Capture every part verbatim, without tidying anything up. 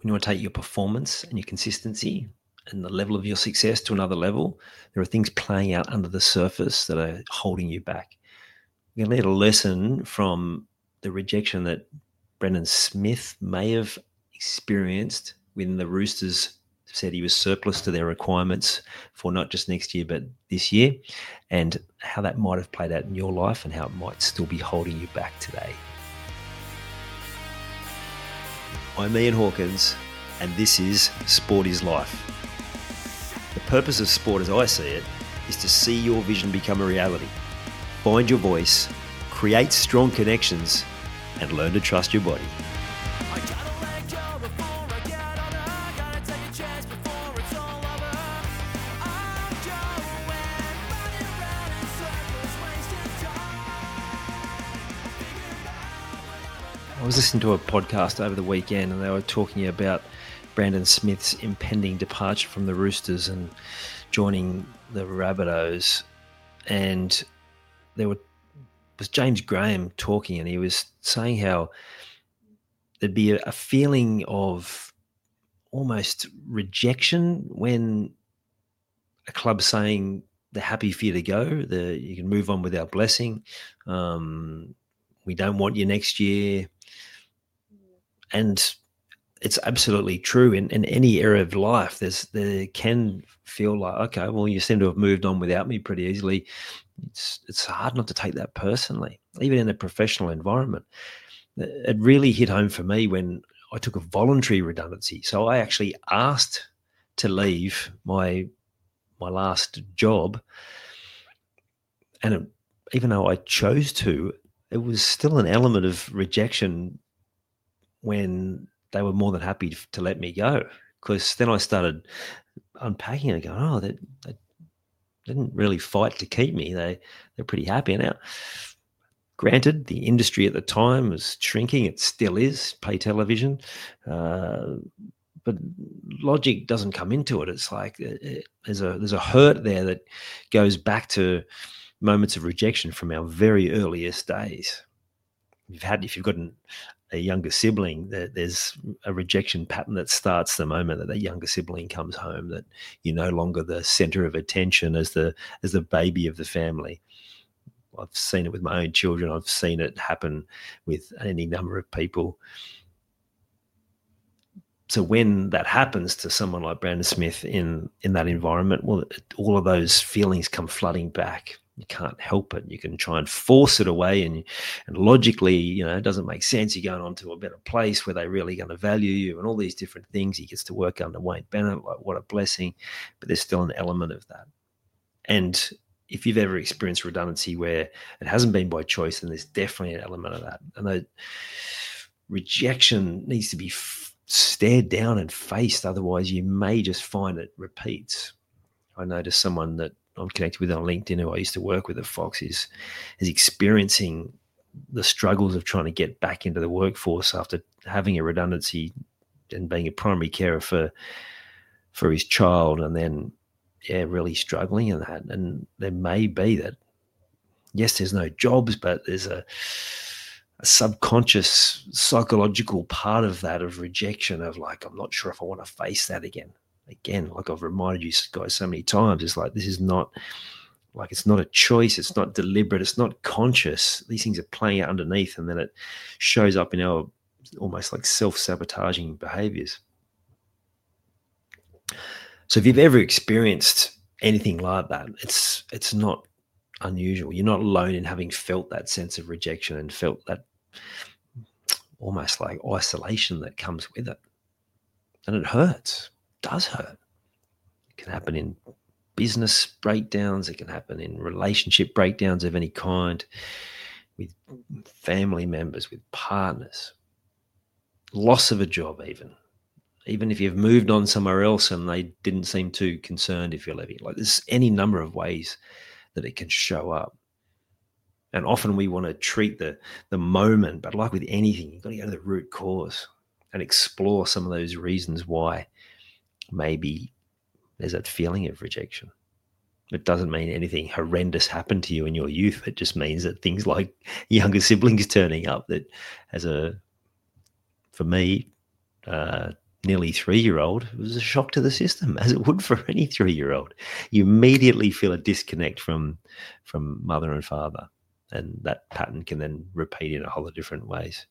when you want to take your performance and your consistency and the level of your success to another level, there are things playing out under the surface that are holding you back. You're going to need a lesson from the rejection that Brendan Smith may have experienced when the Roosters said he was surplus to their requirements for not just next year, but this year, and how that might have played out in your life and how it might still be holding you back today. I'm Ian Hawkins, and this is Sport is Life. The purpose of sport, as I see it, is to see your vision become a reality. Find your voice, create strong connections, and learn to trust your body. I was listening to a podcast over the weekend and they were talking about Brandon Smith's impending departure from the Roosters and joining the Rabbitohs. And there were, was James Graham talking, and he was saying how there'd be a, a feeling of almost rejection when a club's saying they're happy for you to go, the, you can move on with our blessing, um, we don't want you next year. And it's absolutely true. In, in any area of life, there's there can feel like, okay, well, you seem to have moved on without me pretty easily. It's it's hard not to take that personally, even in a professional environment. It really hit home for me when I took a voluntary redundancy. So I actually asked to leave my my last job, and it, even though I chose to, it was still an element of rejection when they were more than happy to let me go, because then I started unpacking and going, oh, they, they didn't really fight to keep me. They, they're pretty happy now. Granted, the industry at the time was shrinking. It still is, pay television. Uh, but logic doesn't come into it. It's like it, there's a there's a hurt there that goes back to moments of rejection from our very earliest days. You've had, if you've got an, a younger sibling, there's a rejection pattern that starts the moment that that younger sibling comes home, that you're no longer the center of attention as the as the baby of the family. I've seen it with my own children. I've seen it happen with any number of people. So when that happens to someone like Brandon Smith in, in that environment, well, all of those feelings come flooding back. You can't help it. You can try and force it away, and and logically, you know, it doesn't make sense. You're going on to a better place where they're really going to value you and all these different things. He gets to work under Wayne Bennett, like what a blessing, but there's still an element of that. And if you've ever experienced redundancy where it hasn't been by choice, then there's definitely an element of that. And that rejection needs to be f- stared down and faced. Otherwise, you may just find it repeats. I noticed someone that I'm connected with on LinkedIn who I used to work with at Fox is, is experiencing the struggles of trying to get back into the workforce after having a redundancy and being a primary carer for for his child, and then, yeah, really struggling in that. And there may be that, yes, there's no jobs, but there's a, a subconscious psychological part of that, of rejection, of like, I'm not sure if I want to face that again. Again, like I've reminded you guys so many times, it's like, this is not, like, it's not a choice. It's not deliberate. It's not conscious. These things are playing out underneath, and then it shows up in our almost like self-sabotaging behaviors. So if you've ever experienced anything like that, it's it's not unusual. You're not alone in having felt that sense of rejection and felt that almost like isolation that comes with it. And it hurts. It does hurt. It can happen in business breakdowns. It can happen in relationship breakdowns of any kind, with family members, with partners, loss of a job even. Even if you've moved on somewhere else and they didn't seem too concerned if you're leaving. Like, there's any number of ways that it can show up. And often we want to treat the, the moment, but like with anything, you've got to go to the root cause and explore some of those reasons why maybe there's that feeling of rejection. It doesn't mean anything horrendous happened to you in your youth. It just means that things like younger siblings turning up, that as a, for me, uh, nearly three-year-old, it was a shock to the system, as it would for any three-year-old. You immediately feel a disconnect from from mother and father, and that pattern can then repeat in a whole lot of different ways.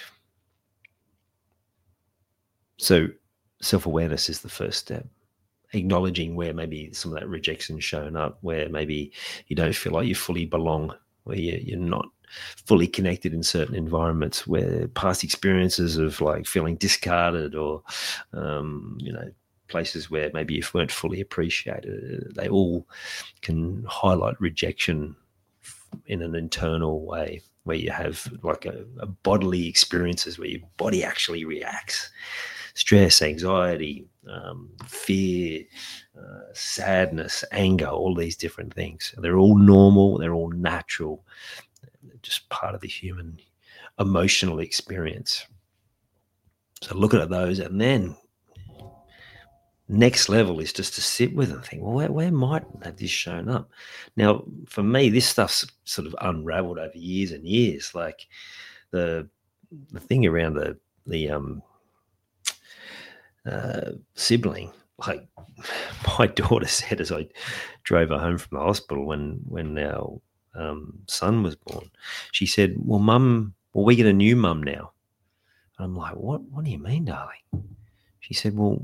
So self-awareness is the first step. Acknowledging where maybe some of that rejection's shown up, where maybe you don't feel like you fully belong, where you, you're not fully connected in certain environments, where past experiences of like feeling discarded or, um, you know, places where maybe you weren't fully appreciated, they all can highlight rejection in an internal way, where you have like a, a bodily experiences where your body actually reacts. Stress, anxiety, um, fear, uh, sadness, anger, all these different things. They're all normal. They're all natural. They're just part of the human emotional experience. So looking at those, and then next level is just to sit with and think, well, where, where might have this shown up? Now, for me, this stuff's sort of unraveled over years and years. Like the the thing around the the um Uh, sibling, like my daughter said as I drove her home from the hospital when when our um, son was born, she said, well, mum, well, we get a new mum now. And I'm like, what what do you mean, darling? She said, well,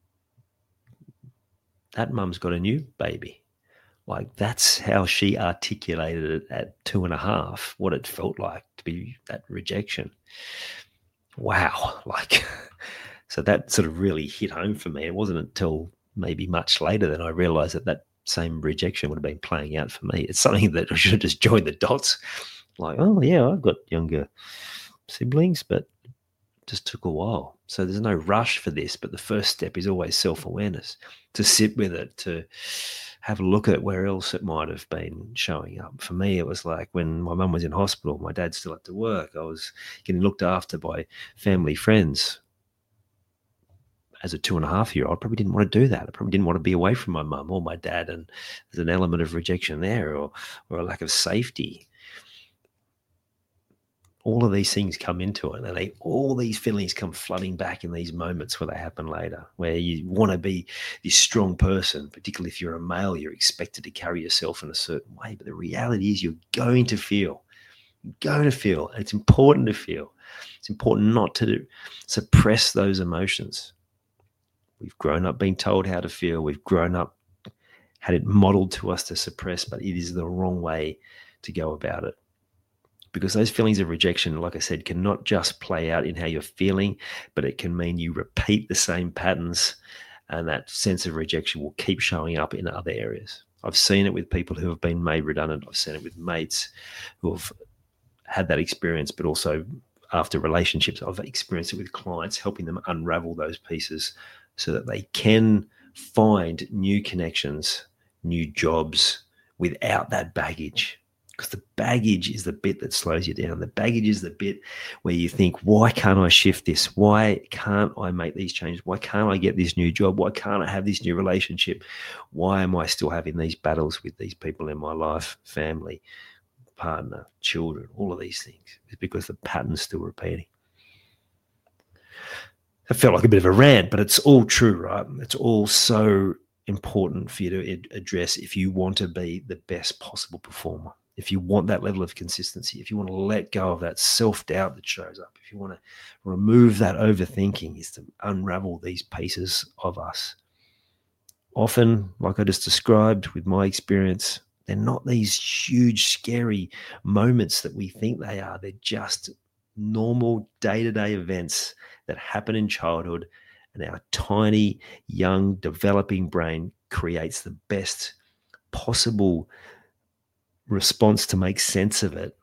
that mum's got a new baby. Like, that's how she articulated it at two and a half, what it felt like to be that rejection. Wow. Like, so that sort of really hit home for me. It wasn't until maybe much later that I realized that that same rejection would have been playing out for me. It's something that I should have just joined the dots. Like, oh, yeah, I've got younger siblings, but it just took a while. So there's no rush for this, but the first step is always self-awareness, to sit with it, to have a look at where else it might have been showing up. For me, it was like when my mum was in hospital, my dad still had to work. I was getting looked after by family friends. As a two and a half year old, I probably didn't want to do that. I probably didn't want to be away from my mum or my dad. And there's an element of rejection there, or, or a lack of safety. All of these things come into it, and they, all these feelings come flooding back in these moments where they happen later, where you want to be this strong person, particularly if you're a male, you're expected to carry yourself in a certain way. But the reality is you're going to feel, you're going to feel, and it's important to feel. It's important not to suppress those emotions. We've grown up being told how to feel. We've grown up, had it modeled to us to suppress, but it is the wrong way to go about it. Because those feelings of rejection, like I said, can not just play out in how you're feeling, but it can mean you repeat the same patterns, and that sense of rejection will keep showing up in other areas. I've seen it with people who have been made redundant. I've seen it with mates who have had that experience, but also after relationships, I've experienced it with clients, helping them unravel those pieces so that they can find new connections, new jobs without that baggage. Because the baggage is the bit that slows you down. The baggage is the bit where you think, why can't I shift this? Why can't I make these changes? Why can't I get this new job? Why can't I have this new relationship? Why am I still having these battles with these people in my life, family, partner, children, all of these things? It's because the pattern's still repeating. It felt like a bit of a rant, but it's all true, right? It's all so important for you to ad- address if you want to be the best possible performer. If you want that level of consistency, if you want to let go of that self-doubt that shows up, if you want to remove that overthinking, is to unravel these pieces of us. Often, like I just described with my experience, they're not these huge, scary moments that we think they are. They're just normal day-to-day events that happen in childhood, and our tiny, young, developing brain creates the best possible response to make sense of it.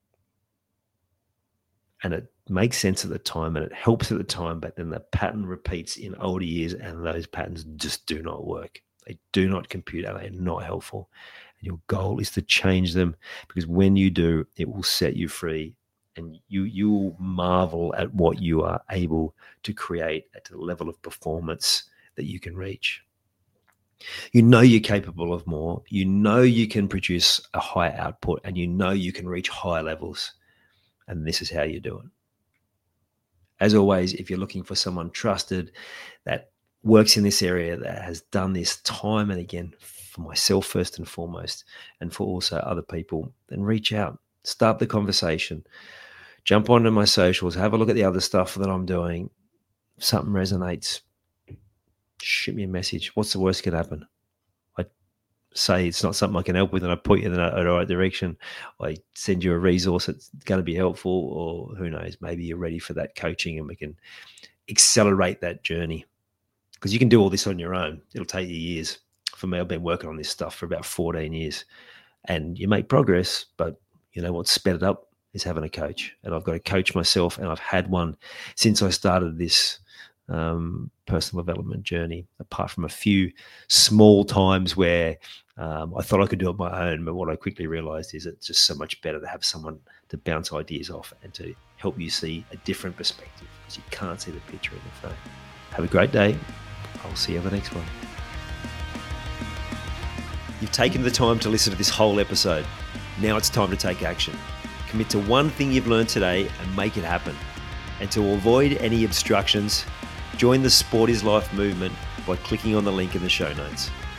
And it makes sense at the time and it helps at the time, but then the pattern repeats in older years, and those patterns just do not work. They do not compute, and they're not helpful. And your goal is to change them, because when you do, it will set you free, and you you will marvel at what you are able to create at the level of performance that you can reach. You know you're capable of more. You know you can produce a high output, and you know you can reach high levels. And this is how you do it. As always, if you're looking for someone trusted that works in this area, that has done this time and again for myself first and foremost, and for also other people, then reach out, start the conversation, jump onto my socials, have a look at the other stuff that I'm doing. If something resonates, shoot me a message. What's the worst that could happen? I say it's not something I can help with and I point you in the right direction. I send you a resource that's going to be helpful, or who knows, maybe you're ready for that coaching and we can accelerate that journey, because you can do all this on your own. It'll take you years. For me, I've been working on this stuff for about fourteen years, and you make progress, but you know what's sped it up is having a coach. And I've got a coach myself, and I've had one since I started this um, personal development journey, apart from a few small times where um, I thought I could do it on my own. But what I quickly realized is it's just so much better to have someone to bounce ideas off and to help you see a different perspective, because you can't see the picture in the frame. Have a great day. I'll see you on the next one. You've taken the time to listen to this whole episode. Now it's time to take action. Commit to one thing you've learned today and make it happen. And to avoid any obstructions, join the Sport is Life movement by clicking on the link in the show notes.